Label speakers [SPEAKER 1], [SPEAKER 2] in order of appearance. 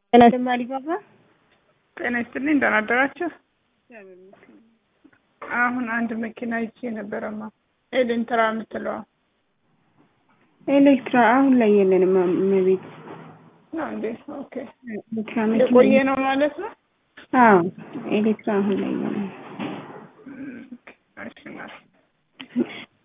[SPEAKER 1] ማሊባባ
[SPEAKER 2] ጤና ይስጥልኝ እንደምን አደራችሁ? አሁን አንድ መኪና ይዤ ነበረማ ኤሌንትራ የምትለው
[SPEAKER 1] ኤሌክትራ አሁን ላይ የለንም መቤት
[SPEAKER 2] ነው እንዴ? ኦኬ
[SPEAKER 1] ኤሌክትራ
[SPEAKER 2] የቆየ ነው ማለት ነው?
[SPEAKER 1] አዎ ኤሌክትራ አሁን ላይ የለንም።
[SPEAKER 2] እሺ